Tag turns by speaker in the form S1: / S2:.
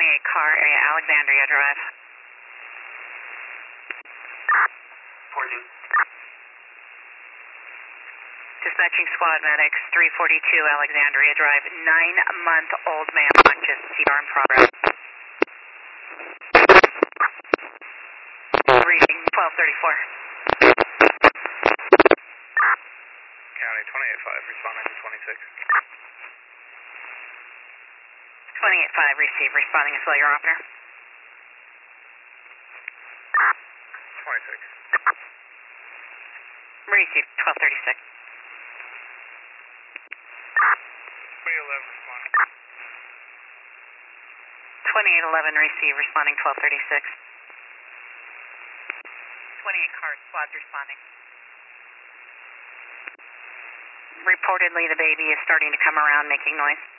S1: car area, Alexandria Drive.
S2: 14.
S1: Dispatching squad medics, 342 Alexandria Drive. 9-month-old man conscious, CR in progress. Reading 1234.
S2: County 28-5, responding to 26.
S1: 28-5, receive, responding as well, your operator.
S2: 26.
S1: Receive, 1236.
S2: 2811, responding.
S1: 2811, receive, responding 1236. 28 car squads responding. Reportedly, the baby is starting to come around making noise.